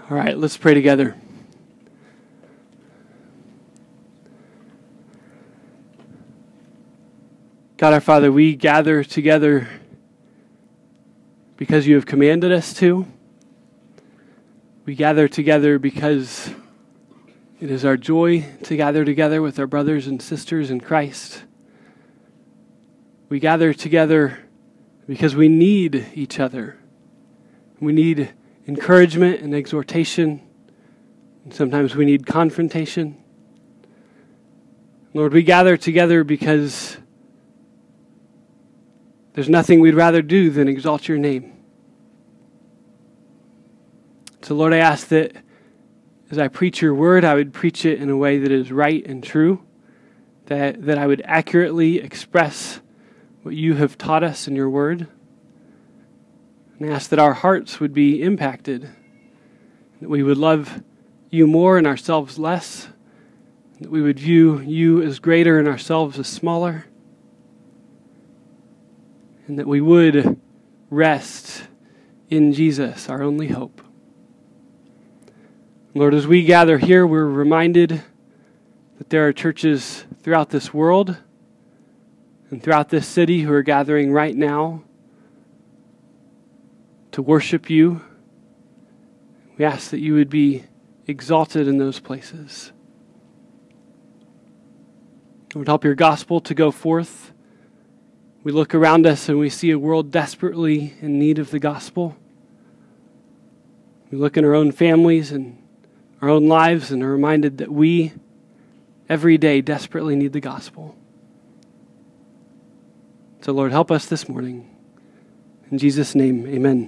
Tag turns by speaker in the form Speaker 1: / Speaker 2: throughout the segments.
Speaker 1: All right, let's pray together. God our Father, we gather together because you have commanded us to. We gather together because it is our joy to gather together with our brothers and sisters in Christ. We gather together because we need each other. We need encouragement and exhortation, and sometimes we need confrontation. Lord, we gather together because there's nothing we'd rather do than exalt your name. So Lord, I ask that as I preach your word, I would preach it in a way that is right and true, that I would accurately express what you have taught us in your word. And I ask that our hearts would be impacted, that we would love you more and ourselves less, that we would view you as greater and ourselves as smaller, and that we would rest in Jesus, our only hope. Lord, as we gather here, we're reminded that there are churches throughout this world and throughout this city who are gathering right now to worship you. We ask that you would be exalted in those places. Lord, help your gospel to go forth. We look around us and we see a world desperately in need of the gospel. We look in our own families and our own lives and are reminded that we, every day, desperately need the gospel. So, Lord, help us this morning. In Jesus' name, amen.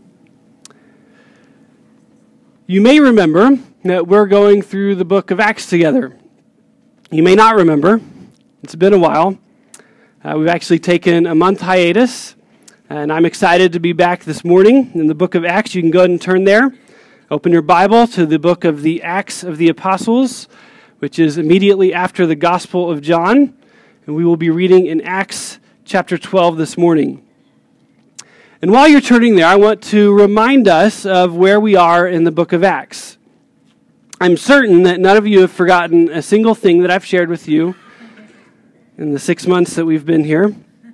Speaker 1: You may remember that we're going through the book of Acts together. You may not remember. It's been a while. We've actually taken a month hiatus, and I'm excited to be back this morning in the book of Acts. You can go ahead and turn there. Open your Bible to the book of the Acts of the Apostles, which is immediately after the Gospel of John, and we will be reading in Acts chapter 12 this morning. And while you're turning there, I want to remind us of where we are in the book of Acts. I'm certain that none of you have forgotten a single thing that I've shared with you in the 6 months that we've been here.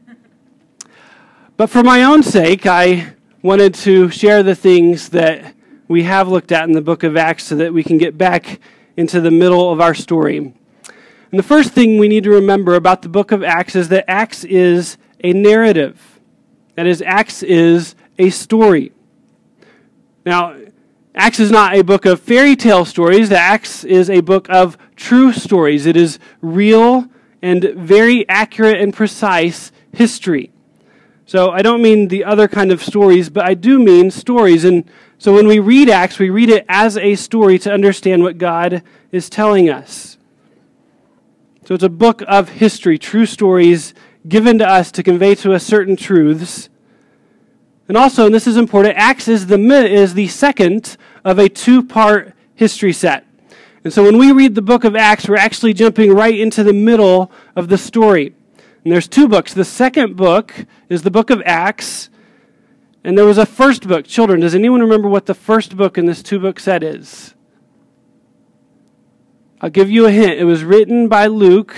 Speaker 1: But for my own sake, I wanted to share the things that we have looked at in the book of Acts so that we can get back into the middle of our story. And the first thing we need to remember about the book of Acts is that Acts is a narrative. That is, Acts is a story. Now, Acts is not a book of fairy tale stories. Acts is a book of true stories. It is real and very accurate and precise history. So I don't mean the other kind of stories, but I do mean stories. And so when we read Acts, we read it as a story to understand what God is telling us. So it's a book of history, true stories given to us to convey to us certain truths. And also, and this is important, Acts is the second of a two-part history set. And so when we read the book of Acts, we're actually jumping right into the middle of the story. And there's two books. The second book is the book of Acts, and there was a first book. Children, does anyone remember what the first book in this two-book set is? I'll give you a hint. It was written by Luke.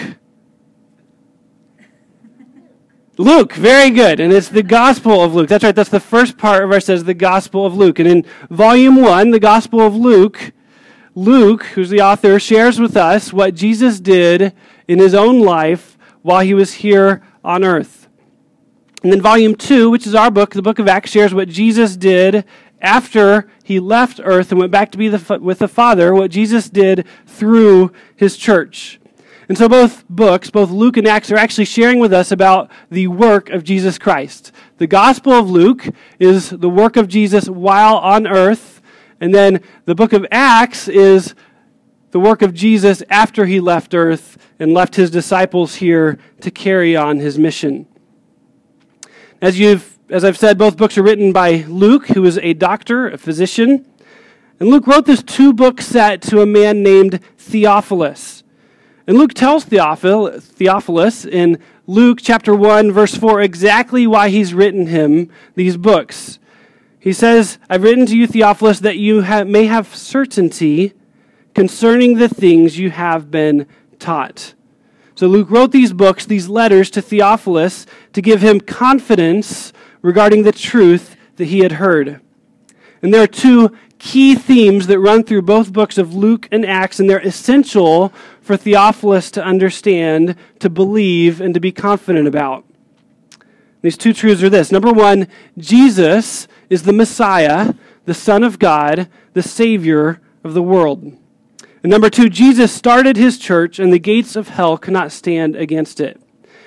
Speaker 1: Luke, very good. And it's the Gospel of Luke. That's right, that's the first part of our says the Gospel of Luke. And in volume 1, the Gospel of Luke, Luke, who's the author, shares with us what Jesus did in his own life while he was here on earth. And then volume 2, which is our book, the book of Acts, shares what Jesus did after he left earth and went back to be with the Father, what Jesus did through his church. And so both books, both Luke and Acts, are actually sharing with us about the work of Jesus Christ. The Gospel of Luke is the work of Jesus while on earth, and then the book of Acts is the work of Jesus after he left earth and left his disciples here to carry on his mission. As I've said, both books are written by Luke, who is a doctor, a physician. And Luke wrote this two-book set to a man named Theophilus. And Luke tells Theophilus in Luke chapter 1, verse 4, exactly why he's written him these books. He says, I've written to you, Theophilus, that you may have certainty concerning the things you have been taught. So Luke wrote these books, these letters to Theophilus to give him confidence regarding the truth that he had heard. And there are two key themes that run through both books of Luke and Acts, and they're essential for Theophilus to understand, to believe, and to be confident about. These two truths are this. Number one, Jesus is the Messiah, the Son of God, the Savior of the world. And number two, Jesus started his church, and the gates of hell cannot stand against it.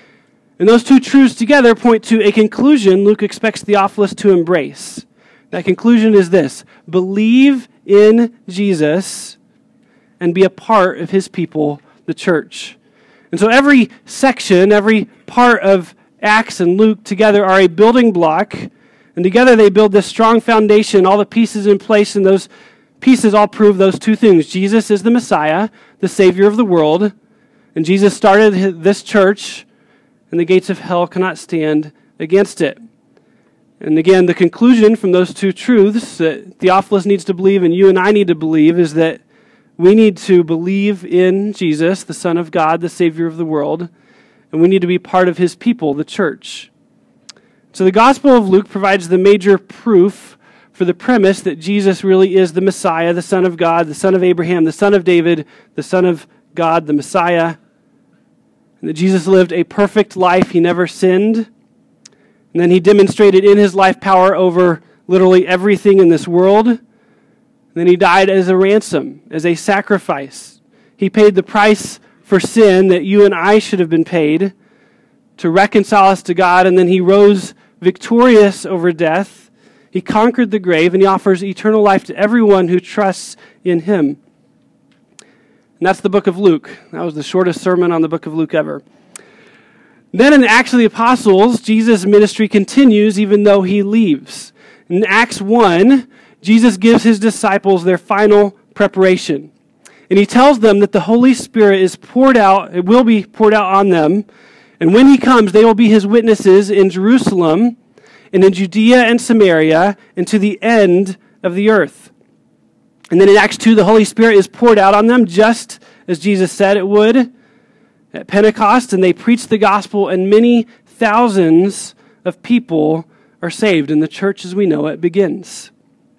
Speaker 1: And those two truths together point to a conclusion Luke expects Theophilus to embrace. That conclusion is this: believe in Jesus and be a part of his people, the church. And so every section, every part of Acts and Luke together are a building block, and together they build this strong foundation, all the pieces in place, and those pieces all prove those two things. Jesus is the Messiah, the Savior of the world, and Jesus started this church, and the gates of hell cannot stand against it. And again, the conclusion from those two truths that Theophilus needs to believe and you and I need to believe is that we need to believe in Jesus, the Son of God, the Savior of the world, and we need to be part of his people, the church. So the Gospel of Luke provides the major proof for the premise that Jesus really is the Messiah, the Son of God, the Son of Abraham, the Son of David, the Son of God, the Messiah, and that Jesus lived a perfect life. He never sinned. And then he demonstrated in his life power over literally everything in this world. And then he died as a ransom, as a sacrifice. He paid the price for sin that you and I should have been paid to reconcile us to God. And then he rose victorious over death. He conquered the grave, and he offers eternal life to everyone who trusts in him. And that's the book of Luke. That was the shortest sermon on the book of Luke ever. Then in Acts of the Apostles, Jesus' ministry continues even though he leaves. In Acts 1, Jesus gives his disciples their final preparation. And he tells them that the Holy Spirit is poured out, it will be poured out on them. And when he comes, they will be his witnesses in Jerusalem and in Judea and Samaria and to the end of the earth. And then in Acts 2, the Holy Spirit is poured out on them just as Jesus said it would at Pentecost, and they preach the gospel, and many thousands of people are saved, and the church as we know it begins.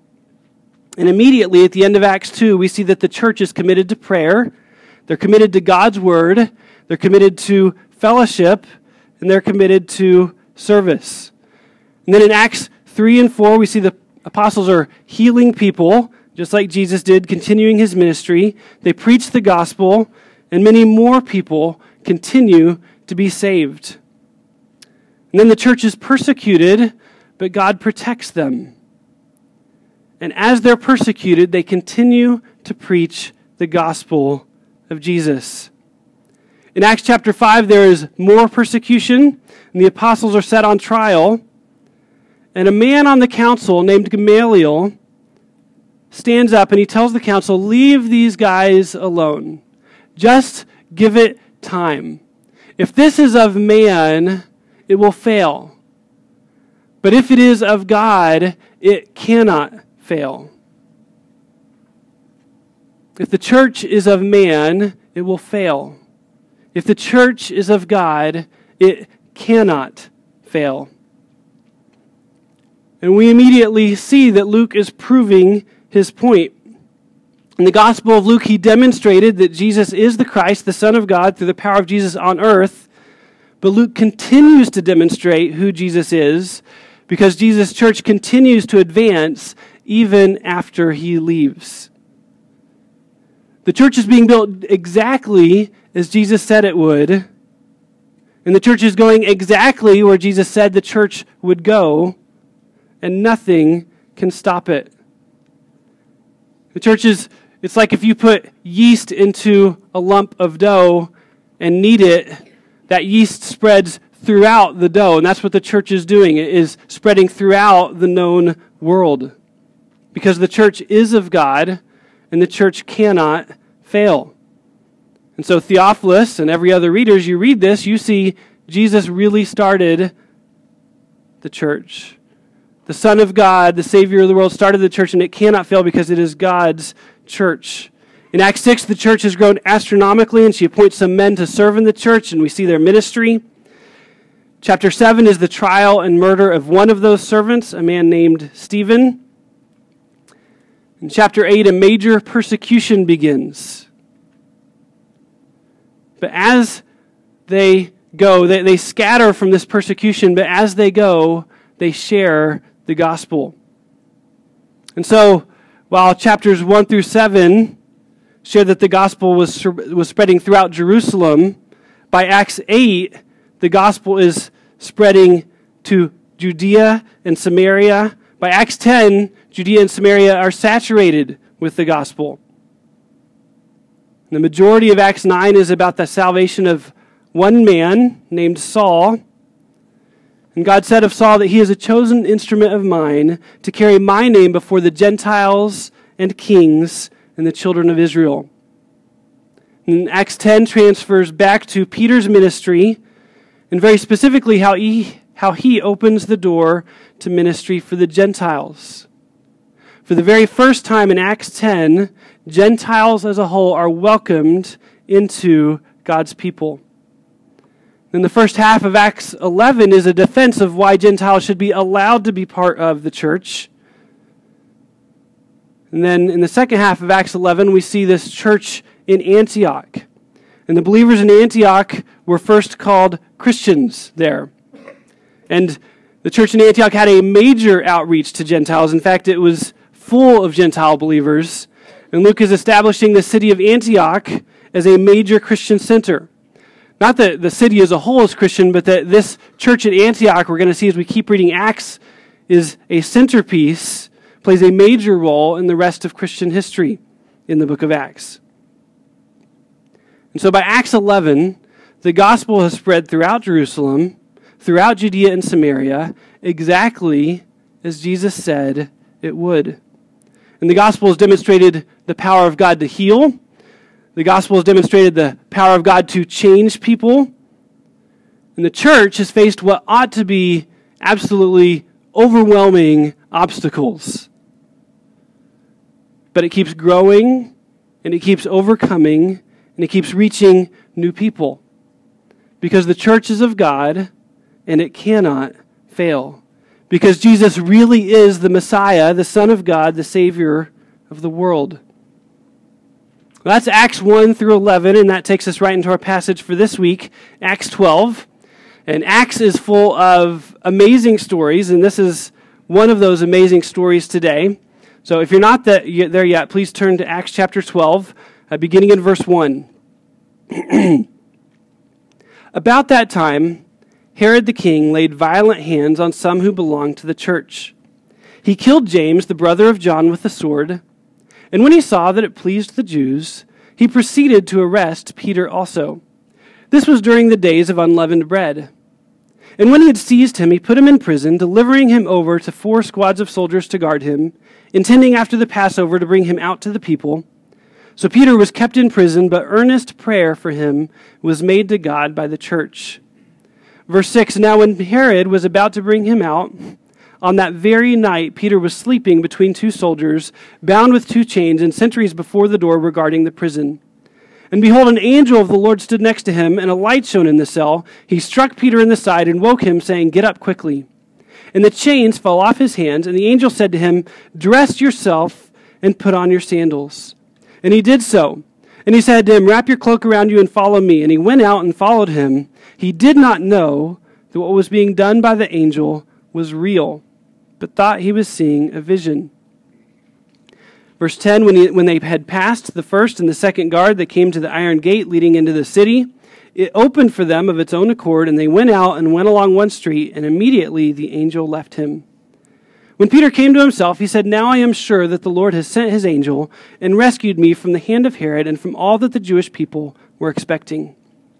Speaker 1: And immediately at the end of Acts 2, we see that the church is committed to prayer, they're committed to God's word, they're committed to fellowship, and they're committed to service. And then in Acts 3 and 4, we see the apostles are healing people, just like Jesus did, continuing his ministry. They preach the gospel, and many more people continue to be saved. And then the church is persecuted, but God protects them. And as they're persecuted, they continue to preach the gospel of Jesus. In Acts chapter 5, there is more persecution, and the apostles are set on trial. And a man on the council named Gamaliel stands up and he tells the council, leave these guys alone. Just give it time. If this is of man, it will fail. But if it is of God, it cannot fail. If the church is of man, it will fail. If the church is of God, it cannot fail. And we immediately see that Luke is proving his point. In the Gospel of Luke, he demonstrated that Jesus is the Christ, the Son of God, through the power of Jesus on earth. But Luke continues to demonstrate who Jesus is because Jesus' church continues to advance even after he leaves. The church is being built exactly as Jesus said it would. And the church is going exactly where Jesus said the church would go. And nothing can stop it. The church is, it's like if you put yeast into a lump of dough and knead it, that yeast spreads throughout the dough. And that's what the church is doing. It is spreading throughout the known world. Because the church is of God, and the church cannot fail. And so Theophilus and every other reader, as you read this, you see Jesus really started the church. the Son of God, the Savior of the world, started the church, and it cannot fail because it is God's church. In Acts 6, the church has grown astronomically, and she appoints some men to serve in the church, and we see their ministry. Chapter 7 is the trial and murder of one of those servants, a man named Stephen. In chapter 8, a major persecution begins. But as they go, they scatter from this persecution, but as they go, they share the gospel. And so, while chapters 1 through 7 share that the gospel was spreading throughout Jerusalem, by Acts 8, the gospel is spreading to Judea and Samaria. By Acts 10, Judea and Samaria are saturated with the gospel. The majority of Acts 9 is about the salvation of one man named Saul. And God said of Saul that he is a chosen instrument of mine to carry my name before the Gentiles and kings and the children of Israel. And Acts 10 transfers back to Peter's ministry, and very specifically how he opens the door to ministry for the Gentiles. For the very first time in Acts 10, Gentiles as a whole are welcomed into God's people. Then the first half of Acts 11 is a defense of why Gentiles should be allowed to be part of the church. And then in the second half of Acts 11, we see this church in Antioch. And the believers in Antioch were first called Christians there. And the church in Antioch had a major outreach to Gentiles. In fact, it was full of Gentile believers. And Luke is establishing the city of Antioch as a major Christian center. Not that the city as a whole is Christian, but that this church at Antioch, we're going to see as we keep reading Acts, is a centerpiece, plays a major role in the rest of Christian history in the book of Acts. And so by Acts 11, the gospel has spread throughout Jerusalem, throughout Judea and Samaria, exactly as Jesus said it would. And the gospel has demonstrated the power of God to heal. The gospel has demonstrated the power of God to change people. And the church has faced what ought to be absolutely overwhelming obstacles. But it keeps growing, and it keeps overcoming, and it keeps reaching new people. Because the church is of God, and it cannot fail. Because Jesus really is the Messiah, the Son of God, the Savior of the world. Well, that's Acts 1 through 11, and that takes us right into our passage for this week, Acts 12. And Acts is full of amazing stories, and this is one of those amazing stories today. So if you're not there yet, please turn to Acts chapter 12, beginning in verse 1. About that time, Herod the king laid violent hands on some who belonged to the church. He killed James, the brother of John, with the sword. And when he saw that it pleased the Jews, he proceeded to arrest Peter also. This was during the days of unleavened bread. And when he had seized him, he put him in prison, delivering him over to 4 squads of soldiers to guard him, intending after the Passover to bring him out to the people. So Peter was kept in prison, but earnest prayer for him was made to God by the church. Verse 6, now when Herod was about to bring him out, on that very night Peter was sleeping between 2 soldiers, bound with 2 chains, and sentries before the door regarding the prison. And behold, an angel of the Lord stood next to him, and a light shone in the cell. He struck Peter in the side and woke him, saying, get up quickly. And the chains fell off his hands, and the angel said to him, dress yourself and put on your sandals. And he did so. And he said to him, wrap your cloak around you and follow me. And he went out and followed him. He did not know that what was being done by the angel was real, but thought he was seeing a vision. Verse 10, when they had passed the first and the second guard, they came to the iron gate leading into the city. It opened for them of its own accord, and they went out and went along one street, and immediately the angel left him. When Peter came to himself, he said, now I am sure that the Lord has sent his angel and rescued me from the hand of Herod and from all that the Jewish people were expecting.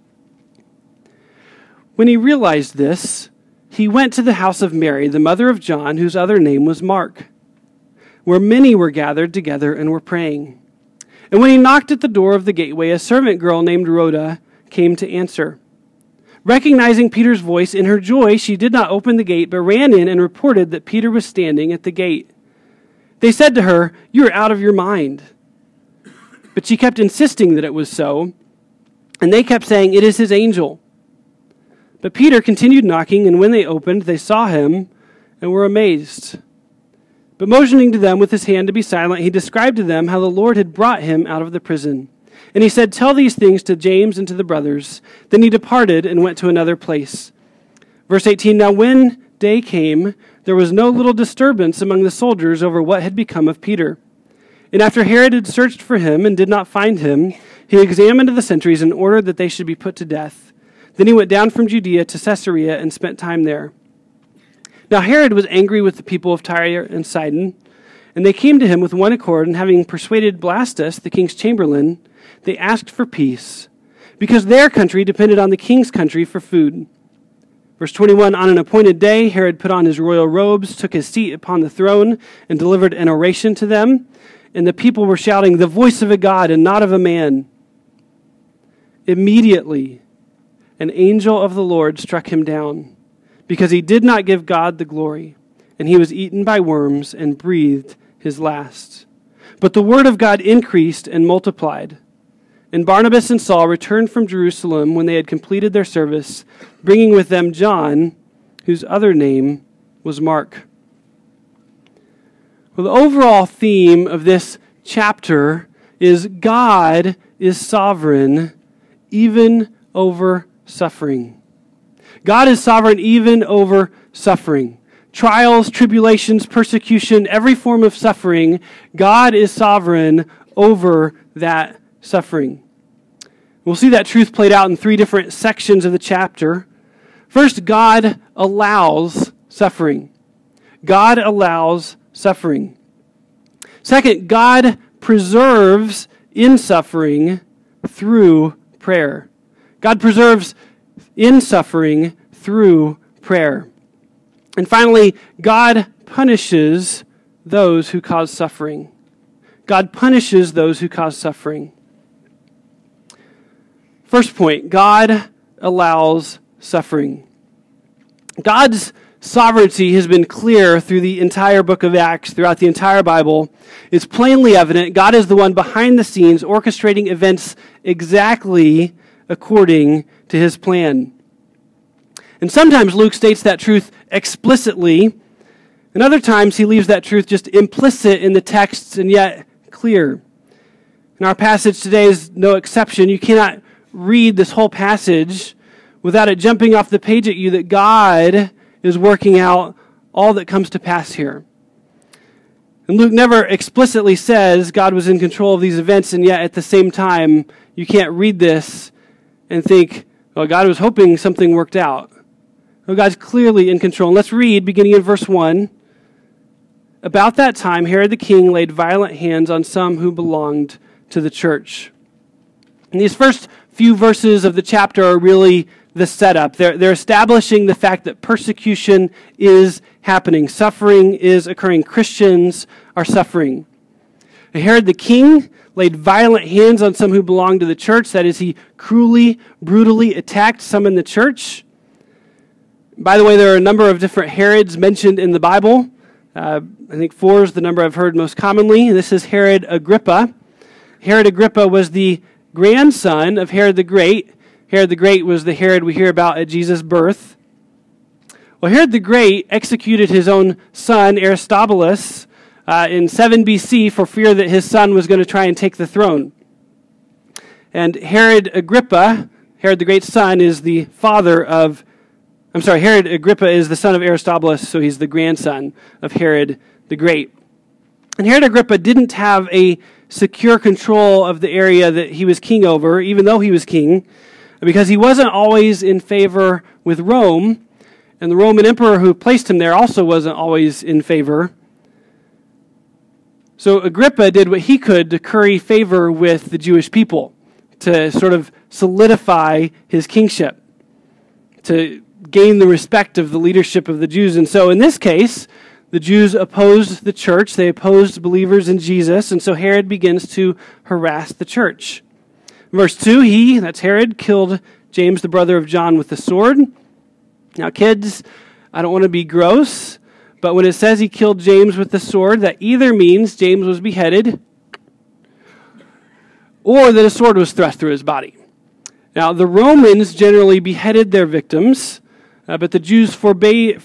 Speaker 1: When he realized this, he went to the house of Mary, the mother of John, whose other name was Mark, where many were gathered together and were praying. And when he knocked at the door of the gateway, a servant girl named Rhoda came to answer. Recognizing Peter's voice, in her joy, she did not open the gate, but ran in and reported that Peter was standing at the gate. They said to her, "You are out of your mind." But she kept insisting that it was so, and they kept saying, "It is his angel." But Peter continued knocking, and when they opened, they saw him and were amazed. But motioning to them with his hand to be silent, he described to them how the Lord had brought him out of the prison. And he said, "Tell these things to James and to the brothers." Then he departed and went to another place. Verse 18, now when day came, there was no little disturbance among the soldiers over what had become of Peter. And after Herod had searched for him and did not find him, he examined the sentries and ordered that they should be put to death. Then he went down from Judea to Caesarea and spent time there. Now Herod was angry with the people of Tyre and Sidon, and they came to him with one accord, and having persuaded Blastus, the king's chamberlain, they asked for peace, because their country depended on the king's country for food. Verse 21, on an appointed day, Herod put on his royal robes, took his seat upon the throne, and delivered an oration to them, and the people were shouting, "The voice of a God and not of a man." Immediately, an angel of the Lord struck him down, because he did not give God the glory, and he was eaten by worms and breathed his last. But the word of God increased and multiplied. And Barnabas and Saul returned from Jerusalem when they had completed their service, bringing with them John, whose other name was Mark. Well, the overall theme of this chapter is God is sovereign even over suffering. God is sovereign even over suffering. Trials, tribulations, persecution, every form of suffering, God is sovereign over that suffering. We'll see that truth played out in three different sections of the chapter. First, God allows suffering. God allows suffering. Second, God preserves in suffering through prayer. God preserves in suffering through prayer. And finally, God punishes those who cause suffering. God punishes those who cause suffering. First point, God allows suffering. God's sovereignty has been clear through the entire book of Acts, throughout the entire Bible. It's plainly evident God is the one behind the scenes orchestrating events exactly according to his plan. And sometimes Luke states that truth explicitly, and other times he leaves that truth just implicit in the texts and yet clear. And our passage today is no exception. You cannot read this whole passage without it jumping off the page at you that God is working out all that comes to pass here. And Luke never explicitly says God was in control of these events, and yet at the same time, you can't read this and think, well, God was hoping something worked out. No, God's clearly in control. And let's read, beginning in verse 1. About that time, Herod the king laid violent hands on some who belonged to the church. And these first few verses of the chapter are really the setup. They're establishing the fact that persecution is happening. Suffering is occurring. Christians are suffering. Herod the king laid violent hands on some who belonged to the church. That is, he cruelly, brutally attacked some in the church. By the way, there are a number of different Herods mentioned in the Bible. I think 4 is the number I've heard most commonly. This is Herod Agrippa. Herod Agrippa was the grandson of Herod the Great. Herod the Great was the Herod we hear about at Jesus' birth. Well, Herod the Great executed his own son, Aristobulus, in 7 BC for fear that his son was going to try and take the throne. And Herod Agrippa, Herod the Great's son, is the father of, Herod Agrippa is the son of Aristobulus, so he's the grandson of Herod the Great. And Herod Agrippa didn't have a secure control of the area that he was king over, even though he was king, because he wasn't always in favor with Rome, and the Roman emperor who placed him there also wasn't always in favor. So Agrippa did what he could to curry favor with the Jewish people, to sort of solidify his kingship, to gain the respect of the leadership of the Jews. And so in this case, the Jews opposed the church. They opposed believers in Jesus. And so Herod begins to harass the church. Verse 2, that's Herod, killed James, the brother of John, with the sword. Now, kids, I don't want to be gross, but when it says he killed James with the sword, that either means James was beheaded or that a sword was thrust through his body. Now, the Romans generally beheaded their victims, but the Jews forbade,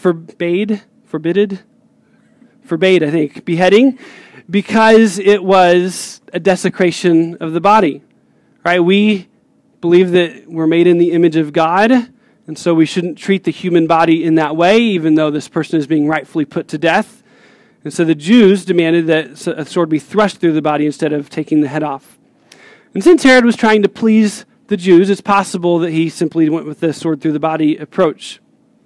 Speaker 1: I think, beheading because it was a desecration of the body. Right? We believe that we're made in the image of God, and so we shouldn't treat the human body in that way, even though this person is being rightfully put to death. And so the Jews demanded that a sword be thrust through the body instead of taking the head off. And since Herod was trying to please the Jews, it's possible that he simply went with the sword through the body approach.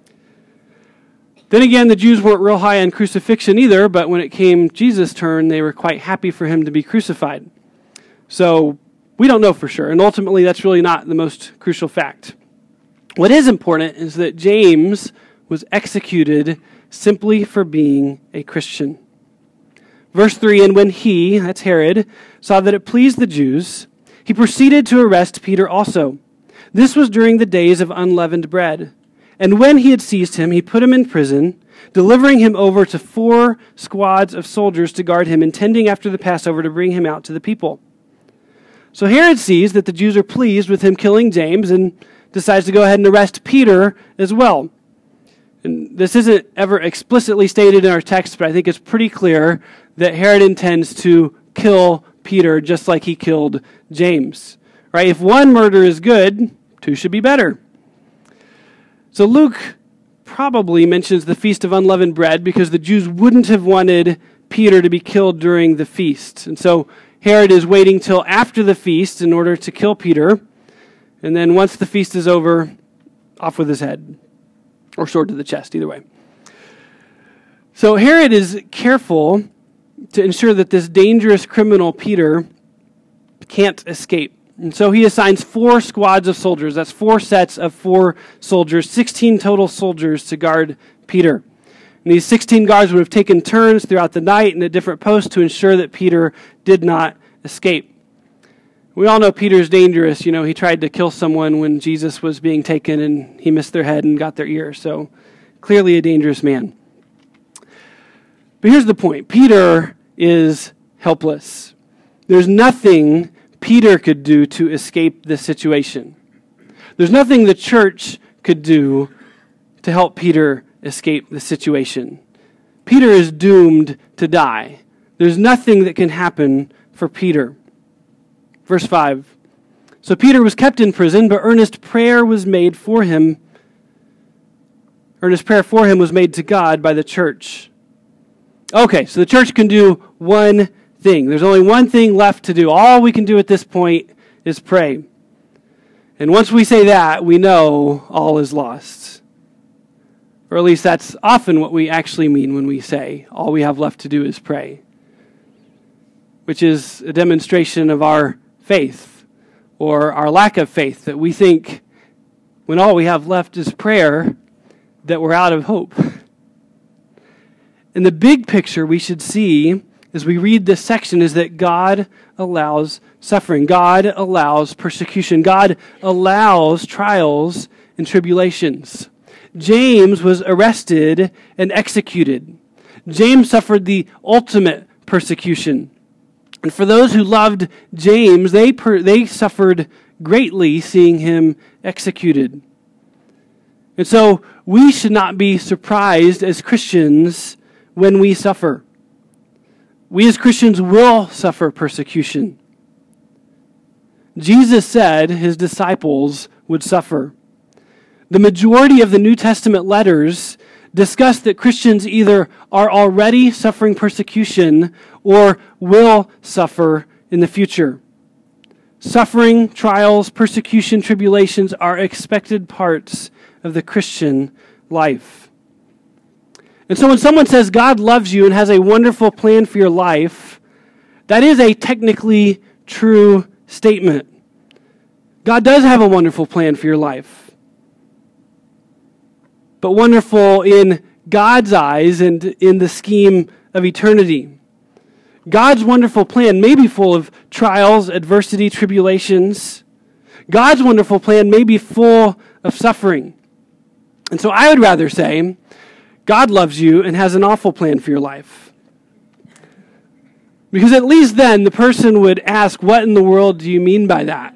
Speaker 1: Then again, the Jews weren't real high on crucifixion either, but when it came Jesus' turn, they were quite happy for him to be crucified. So we don't know for sure, and ultimately that's really not the most crucial fact. What is important is that James was executed simply for being a Christian. Verse 3, and when he, that's Herod, saw that it pleased the Jews, he proceeded to arrest Peter also. This was during the days of unleavened bread. And when he had seized him, he put him in prison, delivering him over to 4 squads of soldiers to guard him, intending after the Passover to bring him out to the people. So Herod sees that the Jews are pleased with him killing James and decides to go ahead and arrest Peter as well. And this isn't ever explicitly stated in our text, but I think it's pretty clear that Herod intends to kill Peter just like he killed James. Right? If one murder is good, 2 should be better. So Luke probably mentions the Feast of Unleavened Bread because the Jews wouldn't have wanted Peter to be killed during the feast. And so Herod is waiting till after the feast in order to kill Peter. And then once the feast is over, off with his head. Or sword to the chest, either way. So Herod is careful to ensure that this dangerous criminal, Peter, can't escape. And so he assigns 4 squads of soldiers. That's 4 sets of 4 soldiers, 16 total soldiers to guard Peter. And these 16 guards would have taken turns throughout the night and at different posts to ensure that Peter did not escape. We all know Peter's dangerous. You know, he tried to kill someone when Jesus was being taken and he missed their head and got their ear. So clearly a dangerous man. But here's the point. Peter is helpless. There's nothing Peter could do to escape this situation. There's nothing the church could do to help Peter escape the situation. Peter is doomed to die. There's nothing that can happen for Peter. Verse 5. So Peter was kept in prison, but earnest prayer was made for him. Earnest prayer for him was made to God by the church. Okay, so the church can do one thing. There's only one thing left to do. All we can do at this point is pray. And once we say that, we know all is lost. Or at least that's often what we actually mean when we say all we have left to do is pray, which is a demonstration of our faith or our lack of faith, that we think when all we have left is prayer, that we're out of hope. And the big picture we should see as we read this section is that God allows suffering. God allows persecution. God allows trials and tribulations. James was arrested and executed. James suffered the ultimate persecution. And for those who loved James, they suffered greatly seeing him executed. And so we should not be surprised as Christians when we suffer. We as Christians will suffer persecution. Jesus said his disciples would suffer. The majority of the New Testament letters discuss that Christians either are already suffering persecution or will suffer in the future. Suffering, trials, persecution, tribulations are expected parts of the Christian life. And so when someone says God loves you and has a wonderful plan for your life, that is a technically true statement. God does have a wonderful plan for your life. But wonderful in God's eyes and in the scheme of eternity. God's wonderful plan may be full of trials, adversity, tribulations. God's wonderful plan may be full of suffering. And so I would rather say, God loves you and has an awful plan for your life. Because at least then the person would ask, what in the world do you mean by that?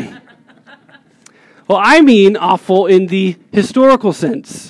Speaker 1: Well, I mean awful in the historical sense.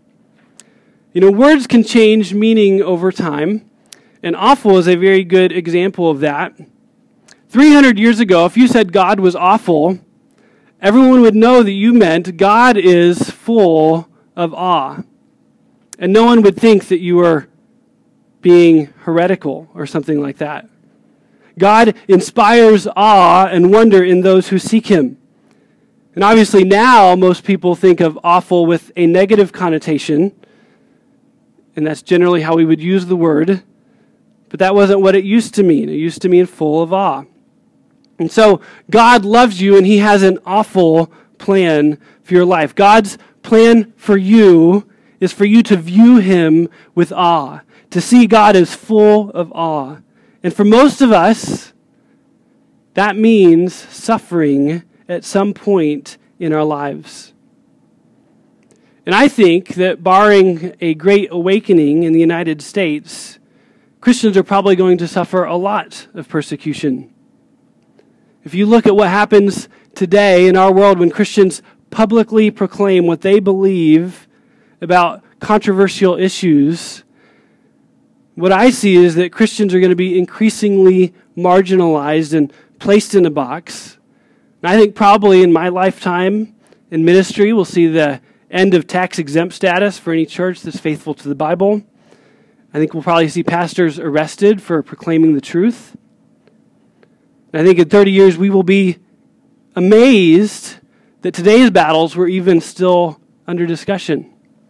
Speaker 1: Words can change meaning over time, and awful is a very good example of that. 300 years ago, if you said God was awful, everyone would know that you meant God is full of awe. And no one would think that you were being heretical or something like that. God inspires awe and wonder in those who seek him. And obviously now most people think of awful with a negative connotation, and that's generally how we would use the word. But that wasn't what it used to mean. It used to mean full of awe. And so God loves you, and he has an awful plan for your life. God's plan for you is for you to view him with awe, to see God as full of awe. And for most of us, that means suffering at some point in our lives. And I think that barring a great awakening in the United States, Christians are probably going to suffer a lot of persecution. If you look at what happens today in our world when Christians publicly proclaim what they believe about controversial issues, what I see is that Christians are going to be increasingly marginalized and placed in a box. And I think probably in my lifetime in ministry, we'll see the end of tax-exempt status for any church that's faithful to the Bible. I think we'll probably see pastors arrested for proclaiming the truth. And I think in 30 years we will be amazed that today's battles were even still under discussion.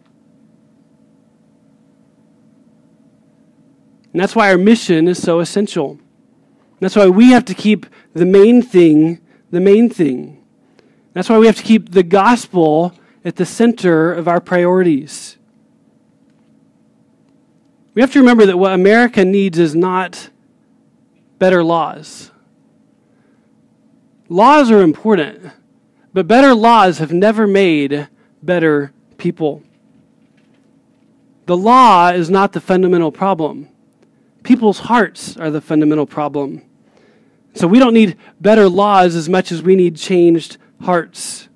Speaker 1: And that's why our mission is so essential. That's why we have to keep the main thing the main thing. That's why we have to keep the gospel at the center of our priorities. We have to remember that what America needs is not better laws. Laws are important, but better laws have never made better people. The law is not the fundamental problem. People's hearts are the fundamental problem. So we don't need better laws as much as we need changed hearts.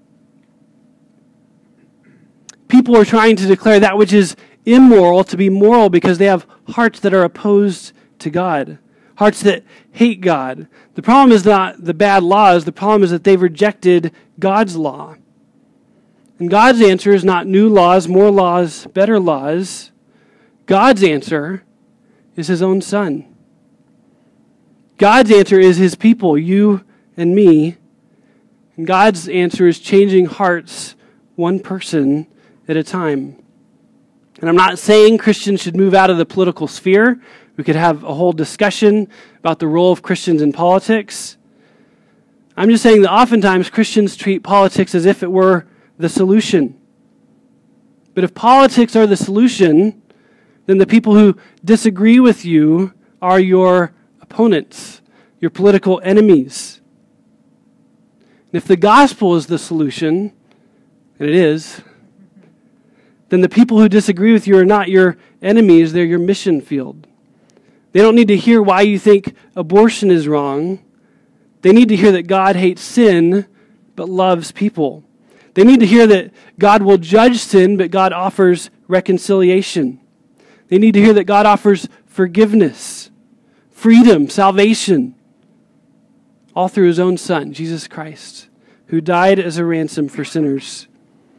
Speaker 1: People are trying to declare that which is immoral to be moral because they have hearts that are opposed to God, hearts that hate God. The problem is not the bad laws. The problem is that they've rejected God's law. And God's answer is not new laws, more laws, better laws. God's answer is his own Son. God's answer is his people, you and me. And God's answer is changing hearts one person at a time. And I'm not saying Christians should move out of the political sphere. We could have a whole discussion about the role of Christians in politics. I'm just saying that oftentimes Christians treat politics as if it were the solution. But if politics are the solution, then the people who disagree with you are your opponents, your political enemies. And if the gospel is the solution, and it is, then the people who disagree with you are not your enemies, they're your mission field. They don't need to hear why you think abortion is wrong. They need to hear that God hates sin but loves people. They need to hear that God will judge sin, but God offers reconciliation. They need to hear that God offers forgiveness, freedom, salvation, all through his own Son, Jesus Christ, who died as a ransom for sinners.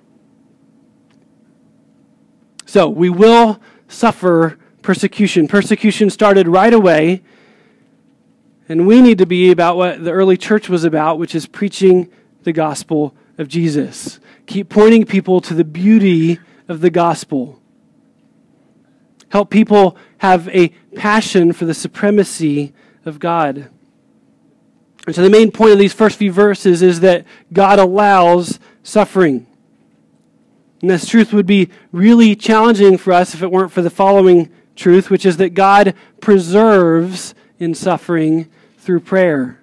Speaker 1: So we will suffer persecution. Persecution started right away, and we need to be about what the early church was about, which is preaching the gospel of Jesus. Keep pointing people to the beauty of the gospel. Help people have a passion for the supremacy of God. And so the main point of these first few verses is that God allows suffering. And this truth would be really challenging for us if it weren't for the following truth, which is that God preserves in suffering through prayer.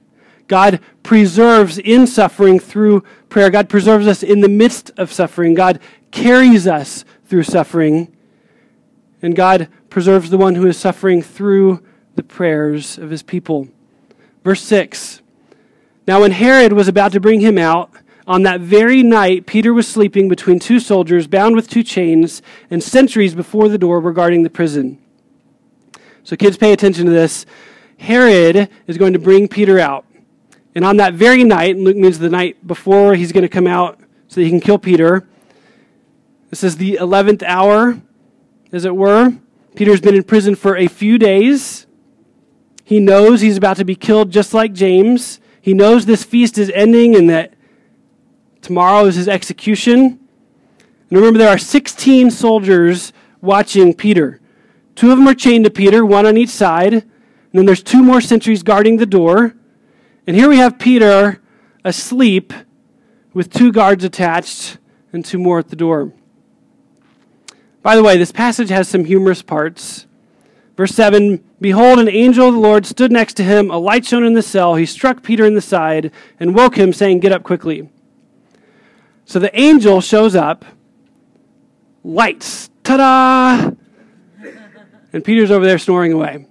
Speaker 1: God preserves in suffering through prayer. God preserves us in the midst of suffering. God carries us through suffering. And God preserves the one who is suffering through the prayers of his people. Verse 6. Now when Herod was about to bring him out, on that very night Peter was sleeping between two soldiers, bound with two chains, and sentries before the door were guarding the prison. So kids, pay attention to this. Herod is going to bring Peter out. And on that very night, and Luke means the night before he's going to come out so that he can kill Peter. This is the 11th hour, as it were. Peter's been in prison for a few days. He knows he's about to be killed just like James. He knows this feast is ending and that tomorrow is his execution. And remember, there are 16 soldiers watching Peter. 2 of them are chained to Peter, 1 on each side. And then there's 2 more sentries guarding the door. And here we have Peter asleep with 2 guards attached and 2 more at the door. By the way, this passage has some humorous parts. Verse 7, behold, an angel of the Lord stood next to him, a light shone in the cell. He struck Peter in the side and woke him, saying, get up quickly. So the angel shows up, lights, ta-da! And Peter's over there snoring away.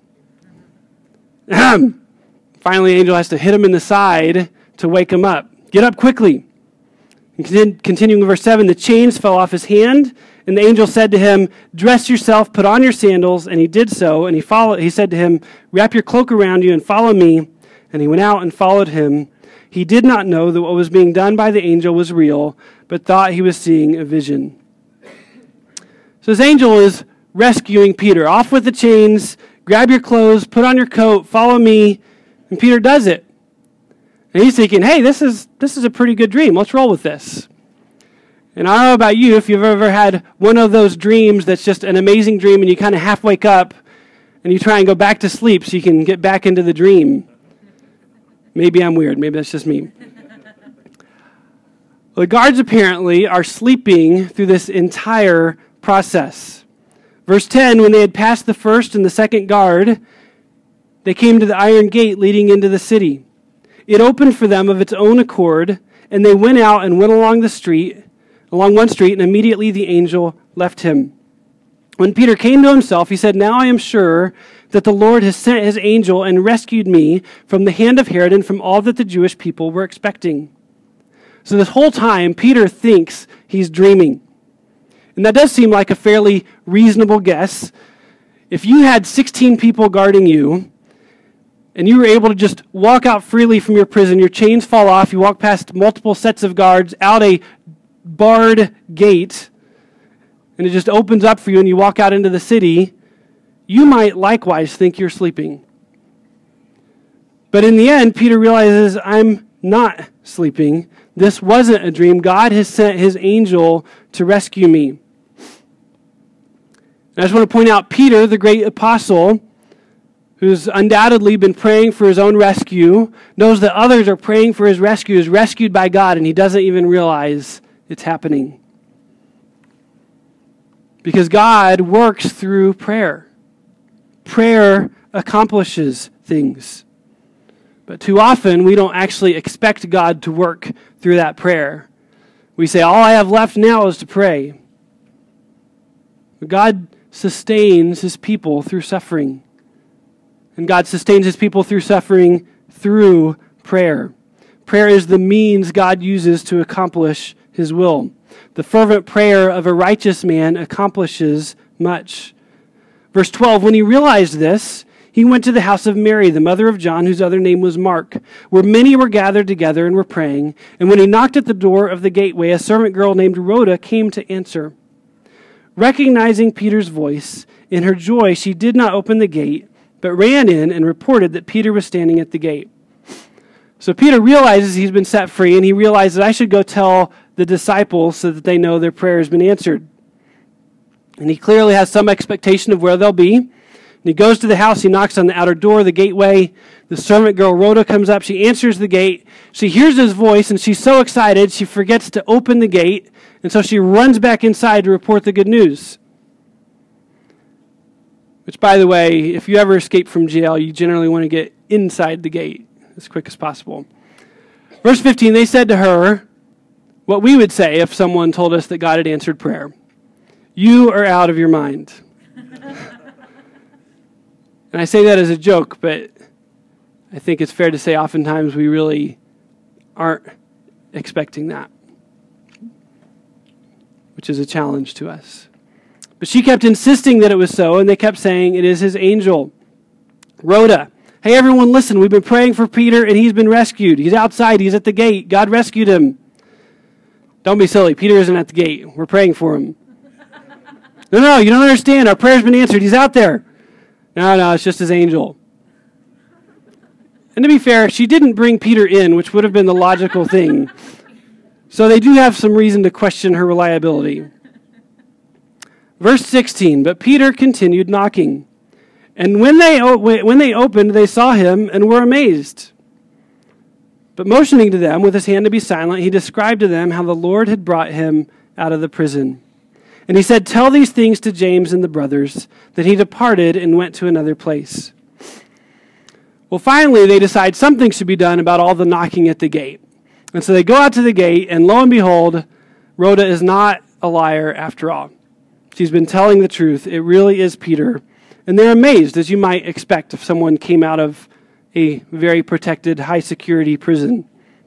Speaker 1: Finally, the angel has to hit him in the side to wake him up. Get up quickly. And continuing in verse 7, the chains fell off his hand, and the angel said to him, dress yourself, put on your sandals. And he did so, and he said to him, wrap your cloak around you and follow me. And he went out and followed him. He did not know that what was being done by the angel was real, but thought he was seeing a vision. So this angel is rescuing Peter. Off with the chains, grab your clothes, put on your coat, follow me. And Peter does it. And he's thinking, hey, this is a pretty good dream. Let's roll with this. And I don't know about you, if you've ever had one of those dreams that's just an amazing dream and you kind of half wake up and you try and go back to sleep so you can get back into the dream. Maybe I'm weird. Maybe that's just me. The guards apparently are sleeping through this entire process. Verse 10, when they had passed the first and the second guard, they came to the iron gate leading into the city. It opened for them of its own accord, and they went out and went along one street, and immediately the angel left him. When Peter came to himself, he said, now I am sure that the Lord has sent his angel and rescued me from the hand of Herod and from all that the Jewish people were expecting. So this whole time, Peter thinks he's dreaming. And that does seem like a fairly reasonable guess. If you had 16 people guarding you, and you were able to just walk out freely from your prison, your chains fall off, you walk past multiple sets of guards, out a barred gate, and it just opens up for you and you walk out into the city, you might likewise think you're sleeping. But in the end, Peter realizes, I'm not sleeping. This wasn't a dream. God has sent his angel to rescue me. And I just want to point out Peter, the great apostle, who's undoubtedly been praying for his own rescue, knows that others are praying for his rescue, is rescued by God, and he doesn't even realize it's happening. Because God works through prayer. Prayer accomplishes things. But too often, we don't actually expect God to work through that prayer. We say, all I have left now is to pray. But God sustains his people through suffering. And God sustains his people through suffering through prayer. Prayer is the means God uses to accomplish his will. The fervent prayer of a righteous man accomplishes much. Verse 12, when he realized this, he went to the house of Mary, the mother of John, whose other name was Mark, where many were gathered together and were praying. And when he knocked at the door of the gateway, a servant girl named Rhoda came to answer. Recognizing Peter's voice, in her joy she did not open the gate, but ran in and reported that Peter was standing at the gate. So Peter realizes he's been set free, and he realizes, I should go tell the disciples so that they know their prayer has been answered. And he clearly has some expectation of where they'll be. And he goes to the house, he knocks on the outer door, the gateway. The servant girl, Rhoda, comes up, she answers the gate. She hears his voice, and she's so excited, she forgets to open the gate, and so she runs back inside to report the good news. Which, by the way, if you ever escape from jail, you generally want to get inside the gate. as quick as possible. Verse 15, they said to her what we would say if someone told us that God had answered prayer. You are out of your mind. And I say that as a joke, but I think it's fair to say oftentimes we really aren't expecting that, which is a challenge to us. But she kept insisting that it was so, and they kept saying, it is his angel. Rhoda, hey everyone, listen, we've been praying for Peter, and he's been rescued. He's outside, he's at the gate. God rescued him. Don't be silly, Peter isn't at the gate. We're praying for him. No, you don't understand. Our prayer's been answered. He's out there. No, it's just his angel. And to be fair, she didn't bring Peter in, which would have been the logical thing. So they do have some reason to question her reliability. Verse 16, but Peter continued knocking. And when they opened, they saw him and were amazed. But motioning to them with his hand to be silent, he described to them how the Lord had brought him out of the prison. And he said, tell these things to James and the brothers. That he departed and went to another place. Well, finally, they decide something should be done about all the knocking at the gate. And so they go out to the gate, and lo and behold, Rhoda is not a liar after all. She's been telling the truth. It really is Peter. And they're amazed, as you might expect if someone came out of a very protected, high-security prison.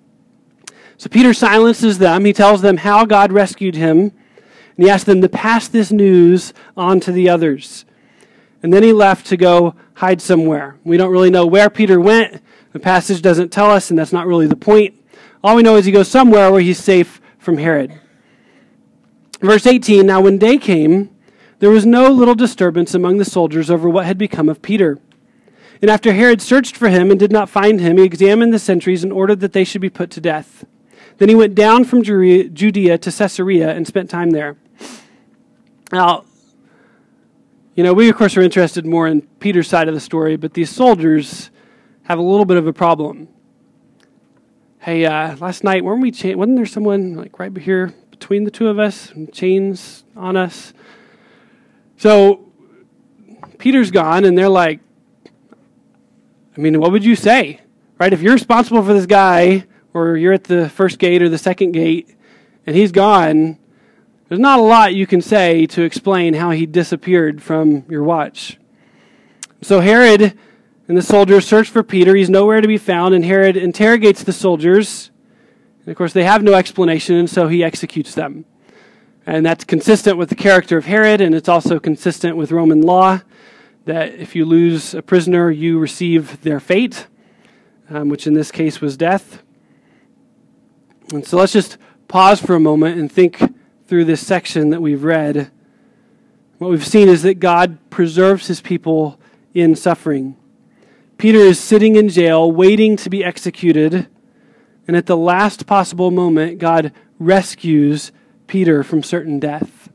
Speaker 1: So Peter silences them. He tells them how God rescued him. And he asked them to pass this news on to the others. And then he left to go hide somewhere. We don't really know where Peter went. The passage doesn't tell us, and that's not really the point. All we know is he goes somewhere where he's safe from Herod. Verse 18, now when day came, there was no little disturbance among the soldiers over what had become of Peter. And after Herod searched for him and did not find him, he examined the sentries and ordered that they should be put to death. Then he went down from Judea to Caesarea and spent time there. Now, we of course are interested more in Peter's side of the story, but these soldiers have a little bit of a problem. Hey, last night, wasn't there someone right here between the two of us, and chains on us? So Peter's gone, and they're like, what would you say? Right? If you're responsible for this guy, or you're at the first gate or the second gate, and he's gone, there's not a lot you can say to explain how he disappeared from your watch. So Herod and the soldiers search for Peter. He's nowhere to be found, and Herod interrogates the soldiers. And of course, they have no explanation, and so he executes them. And that's consistent with the character of Herod, and it's also consistent with Roman law, that if you lose a prisoner, you receive their fate, which in this case was death. And so let's just pause for a moment and think through this section that we've read. What we've seen is that God preserves his people in suffering. Peter is sitting in jail, waiting to be executed, and at the last possible moment, God rescues Peter from certain death.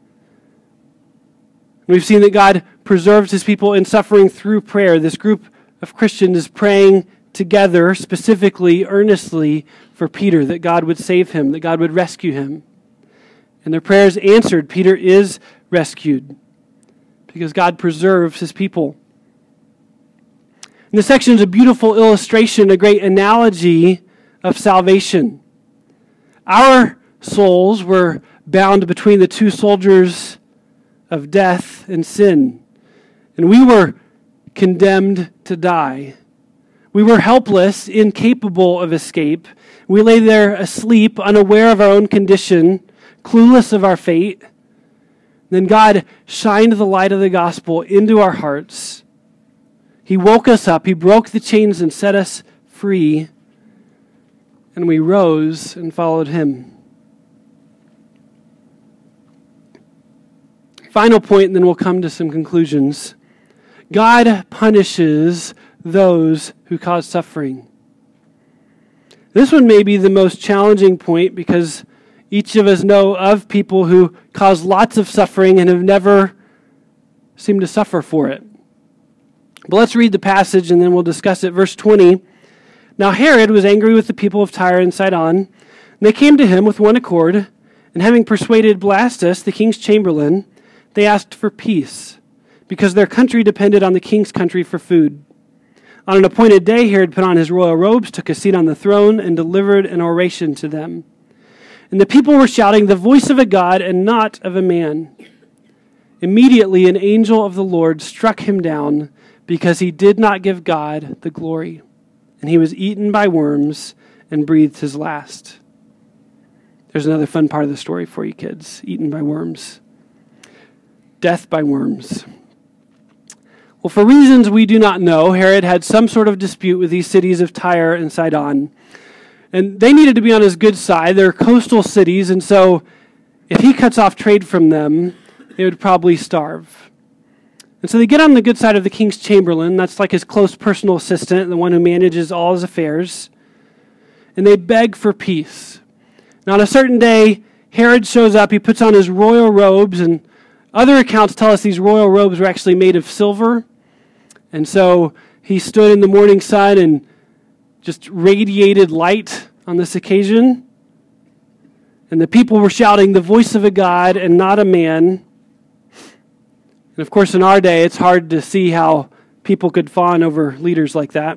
Speaker 1: We've seen that God preserves his people in suffering through prayer. This group of Christians is praying together, specifically, earnestly, for Peter, that God would save him, that God would rescue him. And their prayers answered. Peter is rescued because God preserves his people. And this section is a beautiful illustration, a great analogy of salvation. Our souls were bound between the two soldiers of death and sin, and we were condemned to die. We were helpless, incapable of escape. We lay there asleep, unaware of our own condition, clueless of our fate. Then God shined the light of the gospel into our hearts. He woke us up. He broke the chains and set us free. And we rose and followed him. Final point, and then we'll come to some conclusions. God punishes those who cause suffering. This one may be the most challenging point because each of us know of people who cause lots of suffering and have never seemed to suffer for it. But let's read the passage and then we'll discuss it. Verse 20. Now Herod was angry with the people of Tyre and Sidon, and they came to him with one accord, and having persuaded Blastus, the king's chamberlain, they asked for peace, because their country depended on the king's country for food. On an appointed day, Herod put on his royal robes, took a seat on the throne, and delivered an oration to them. And the people were shouting, "The voice of a God and not of a man." Immediately an angel of the Lord struck him down because he did not give God the glory. And he was eaten by worms and breathed his last. There's another fun part of the story for you kids. Eaten by worms. Death by worms. Well, for reasons we do not know, Herod had some sort of dispute with these cities of Tyre and Sidon. And they needed to be on his good side. They're coastal cities, and so if he cuts off trade from them, they would probably starve. And so they get on the good side of the king's chamberlain. That's like his close personal assistant, the one who manages all his affairs. And they beg for peace. Now, on a certain day, Herod shows up. He puts on his royal robes, and other accounts tell us these royal robes were actually made of silver. And so he stood in the morning sun and just radiated light on this occasion. And the people were shouting, "The voice of a God and not a man." And of course, in our day, it's hard to see how people could fawn over leaders like that.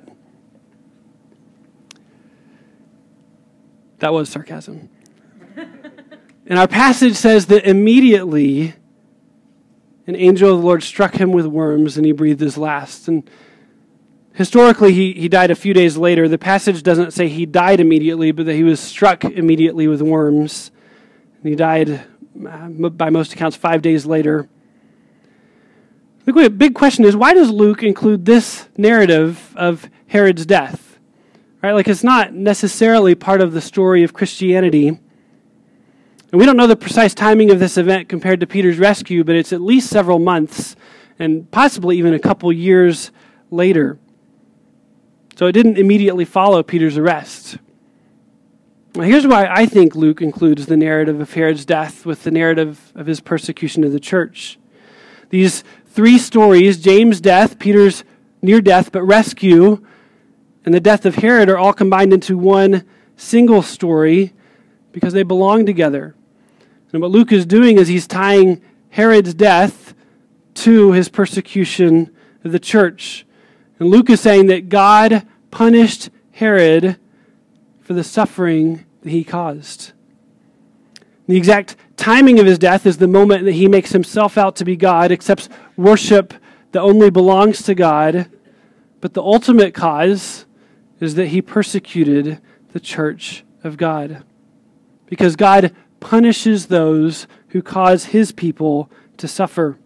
Speaker 1: That was sarcasm. And our passage says that immediately an angel of the Lord struck him with worms and he breathed his last. And historically, he died a few days later. The passage doesn't say he died immediately, but that he was struck immediately with worms. And he died, by most accounts, 5 days later. The big question is, why does Luke include this narrative of Herod's death? Right? Like, it's not necessarily part of the story of Christianity. And we don't know the precise timing of this event compared to Peter's rescue, but it's at least several months and possibly even a couple years later. So it didn't immediately follow Peter's arrest. Now, here's why I think Luke includes the narrative of Herod's death with the narrative of his persecution of the church. These three stories, James' death, Peter's near death but rescue, and the death of Herod, are all combined into one single story because they belong together. And what Luke is doing is he's tying Herod's death to his persecution of the church. And Luke is saying that God punished Herod for the suffering that he caused. The exact timing of his death is the moment that he makes himself out to be God, accepts worship that only belongs to God. But the ultimate cause is that he persecuted the church of God. Because God punishes those who cause his people to suffer.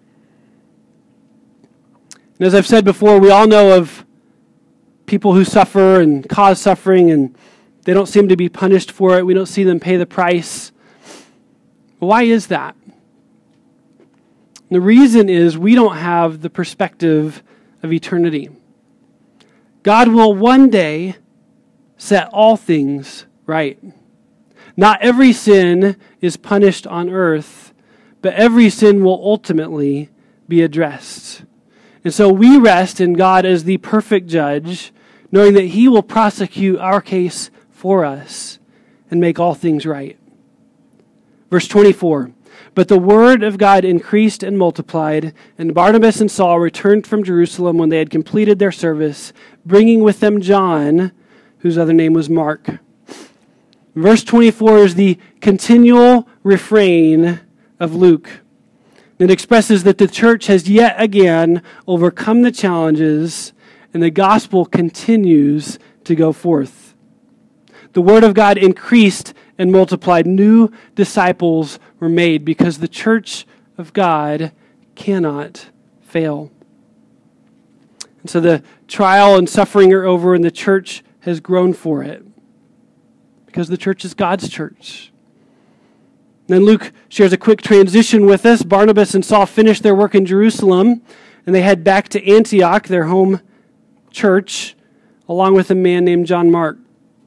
Speaker 1: And as I've said before, we all know of people who suffer and cause suffering, and they don't seem to be punished for it. We don't see them pay the price. Why is that? The reason is we don't have the perspective of eternity. God will one day set all things right. Not every sin is punished on earth, but every sin will ultimately be addressed. And so we rest in God as the perfect judge, knowing that he will prosecute our case for us and make all things right. Verse 24, "But the word of God increased and multiplied, and Barnabas and Saul returned from Jerusalem when they had completed their service, bringing with them John, whose other name was Mark." Verse 24 is the continual refrain of Luke. It expresses that the church has yet again overcome the challenges and the gospel continues to go forth. The word of God increased and multiplied. New disciples were made because the church of God cannot fail. And so the trial and suffering are over and the church has grown for it. Because the church is God's church. Then Luke shares a quick transition with us. Barnabas and Saul finished their work in Jerusalem, and they head back to Antioch, their home church, along with a man named John Mark.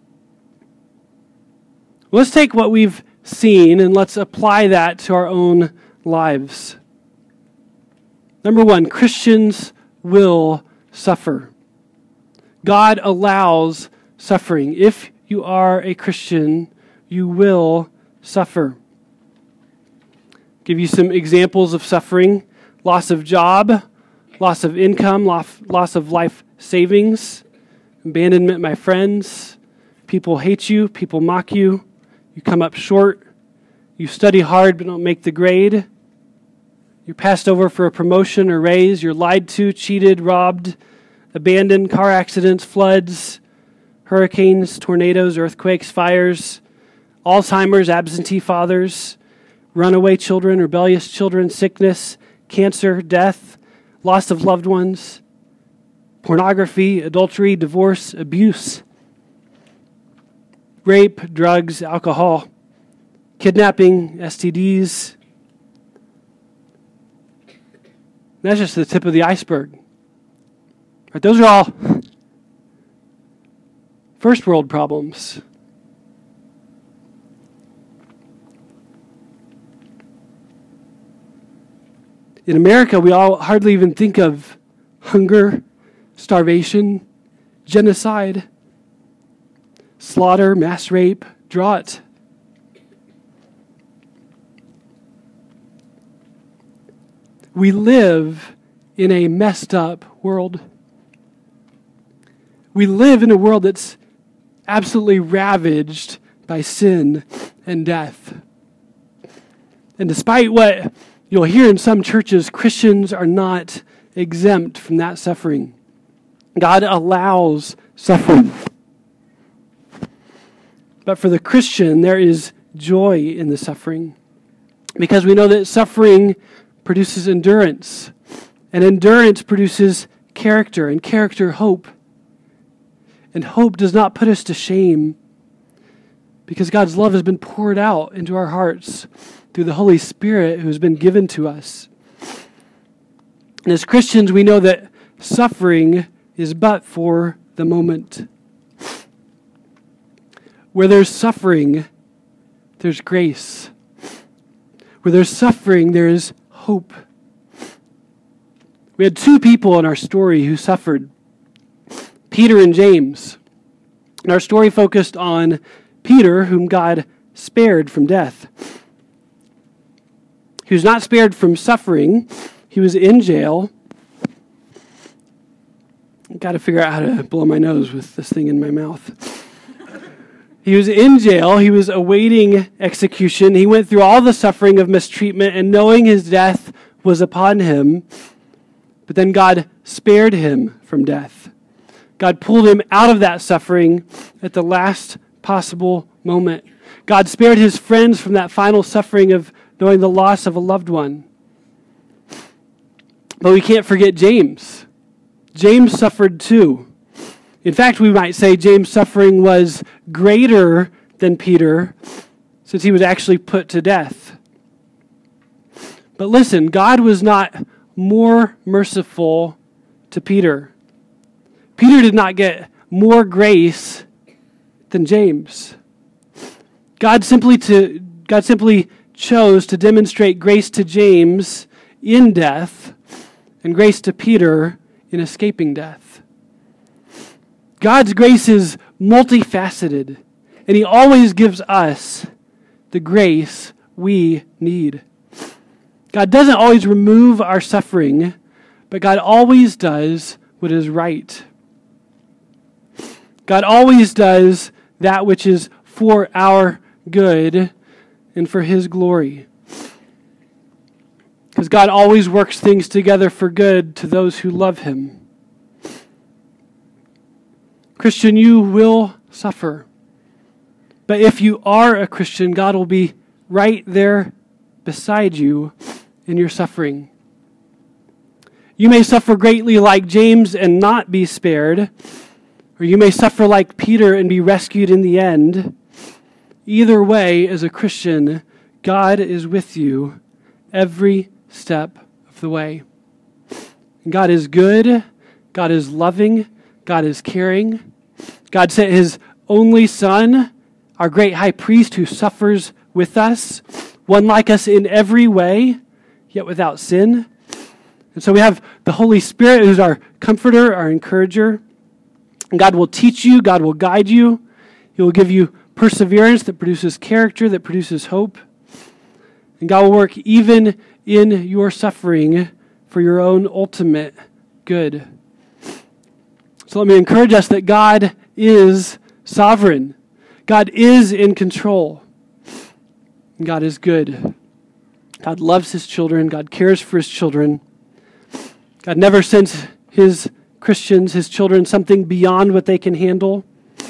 Speaker 1: Let's take what we've seen and let's apply that to our own lives. Number one, Christians will suffer. God allows suffering. If you are a Christian, you will suffer. Give you some examples of suffering: loss of job, loss of income, loss of life savings, abandonment by friends. People hate you, people mock you, you come up short, you study hard but don't make the grade, you're passed over for a promotion or raise, you're lied to, cheated, robbed, abandoned, car accidents, floods, hurricanes, tornadoes, earthquakes, fires, Alzheimer's, absentee fathers, runaway children, rebellious children, sickness, cancer, death, loss of loved ones, pornography, adultery, divorce, abuse, rape, drugs, alcohol, kidnapping, STDs. That's just the tip of the iceberg. Right, those are all first world problems. In America, we all hardly even think of hunger, starvation, genocide, slaughter, mass rape, drought. We live in a messed up world. We live in a world that's absolutely ravaged by sin and death. And despite what you'll hear in some churches, Christians are not exempt from that suffering. God allows suffering. But for the Christian, there is joy in the suffering, because we know that suffering produces endurance, and endurance produces character, and character hope. And hope does not put us to shame, because God's love has been poured out into our hearts through the Holy Spirit who has been given to us. And as Christians, we know that suffering is but for the moment. Where there's suffering, there's grace. Where there's suffering, there is hope. We had two people in our story who suffered, Peter and James. And our story focused on Peter, whom God spared from death. He was not spared from suffering. He was in jail. I've got to figure out how to blow my nose with this thing in my mouth. He was in jail. He was awaiting execution. He went through all the suffering of mistreatment, and knowing his death was upon him. But then God spared him from death. God pulled him out of that suffering at the last possible moment. God spared his friends from that final suffering of knowing the loss of a loved one. But we can't forget James. James suffered too. In fact, we might say James' suffering was greater than Peter, since he was actually put to death. But listen, God was not more merciful to Peter. Peter did not get more grace than James. God simply chose to demonstrate grace to James in death and grace to Peter in escaping death. God's grace is multifaceted, and he always gives us the grace we need. God doesn't always remove our suffering, but God always does what is right. God always does that which is for our good and for his glory. Because God always works things together for good to those who love him. Christian, you will suffer. But if you are a Christian, God will be right there beside you in your suffering. You may suffer greatly like James and not be spared, or you may suffer like Peter and be rescued in the end. Either way, as a Christian, God is with you every step of the way. God is good. God is loving. God is caring. God sent his only Son, our great high priest who suffers with us, one like us in every way, yet without sin. And so we have the Holy Spirit who's our comforter, our encourager. And God will teach you. God will guide you. He will give you perseverance that produces character, that produces hope. And God will work even in your suffering for your own ultimate good. So let me encourage us that God is sovereign. God is in control. And God is good. God loves his children. God cares for his children. God never sends his Christians, his children, something beyond what they can handle.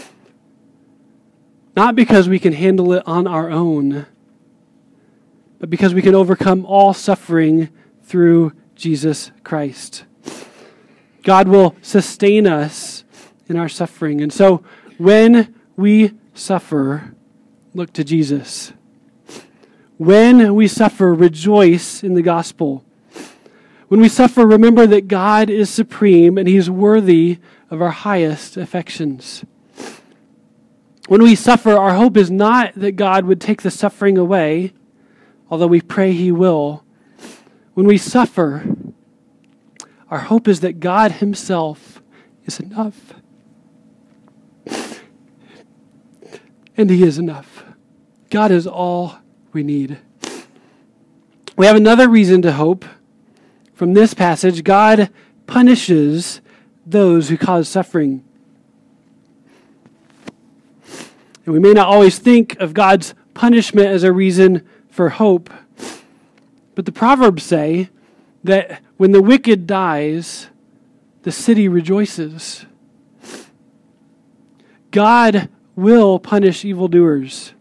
Speaker 1: Not because we can handle it on our own, but because we can overcome all suffering through Jesus Christ. God will sustain us in our suffering. And so when we suffer, look to Jesus. When we suffer, rejoice in the gospel. When we suffer, remember that God is supreme and he's worthy of our highest affections. When we suffer, our hope is not that God would take the suffering away, although we pray he will. When we suffer, our hope is that God himself is enough. And he is enough. God is all we need. We have another reason to hope. From this passage, God punishes those who cause suffering. And we may not always think of God's punishment as a reason for hope, but the Proverbs say that when the wicked dies, the city rejoices. God will punish evildoers.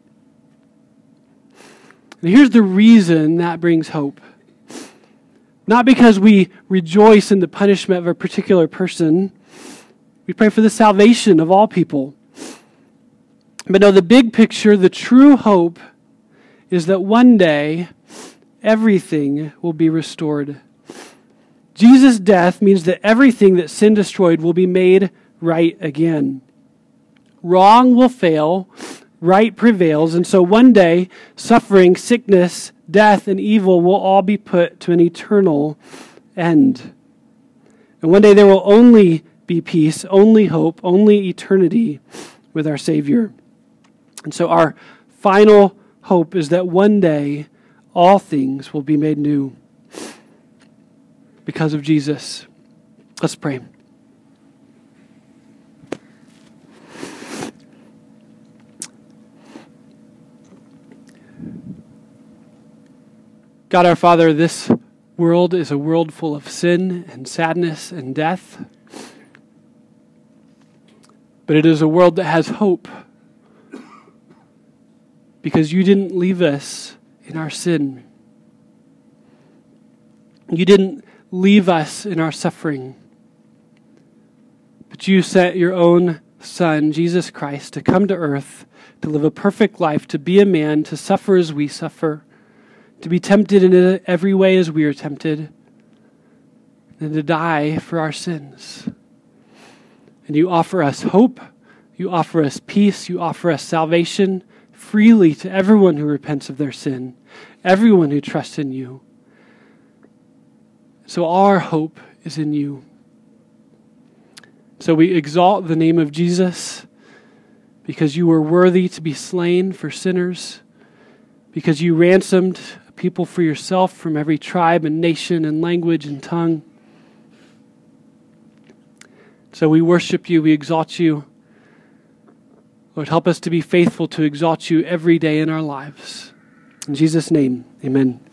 Speaker 1: And here's the reason that brings hope. Not because we rejoice in the punishment of a particular person. We pray for the salvation of all people. But no, the big picture, the true hope, is that one day everything will be restored. Jesus' death means that everything that sin destroyed will be made right again. Wrong will fail, right prevails, and so one day suffering, sickness, death, and evil will all be put to an eternal end. And one day there will only be peace, only hope, only eternity with our Savior. And so our final hope is that one day all things will be made new because of Jesus. Let's pray. God our Father, this world is a world full of sin and sadness and death. But it is a world that has hope because you didn't leave us in our sin. You didn't leave us in our suffering. But you sent your own Son, Jesus Christ, to come to earth, to live a perfect life, to be a man, to suffer as we suffer, to be tempted in every way as we are tempted, and to die for our sins. And you offer us hope, you offer us peace, you offer us salvation freely to everyone who repents of their sin, everyone who trusts in you. So our hope is in you. So we exalt the name of Jesus because you were worthy to be slain for sinners, because you ransomed people for yourself from every tribe and nation and language and tongue. So we worship you, we exalt you. Lord, help us to be faithful to exalt you every day in our lives. In Jesus' name, amen.